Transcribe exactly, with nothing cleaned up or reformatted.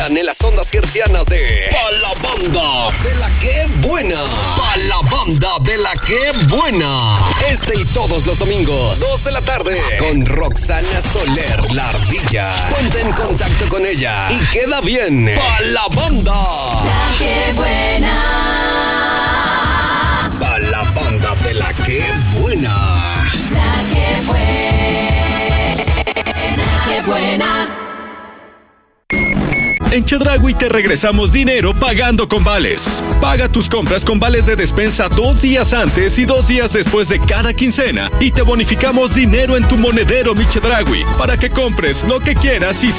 En las ondas hercianas de Pa' la Banda de la que buena. Pa' la Banda de la que buena. Este y todos los domingos, dos de la tarde, con Roxana Soler, la ardilla. Ponte en contacto con ella y queda bien. Pa' la Banda. La que buena. Pa' la Banda de la que buena. La que buena. La que buena. En Chedraui te regresamos dinero pagando con vales. Paga tus compras con vales de despensa dos días antes y dos días después de cada quincena y te bonificamos dinero en tu monedero, mi Chedraui, para que compres lo que quieras y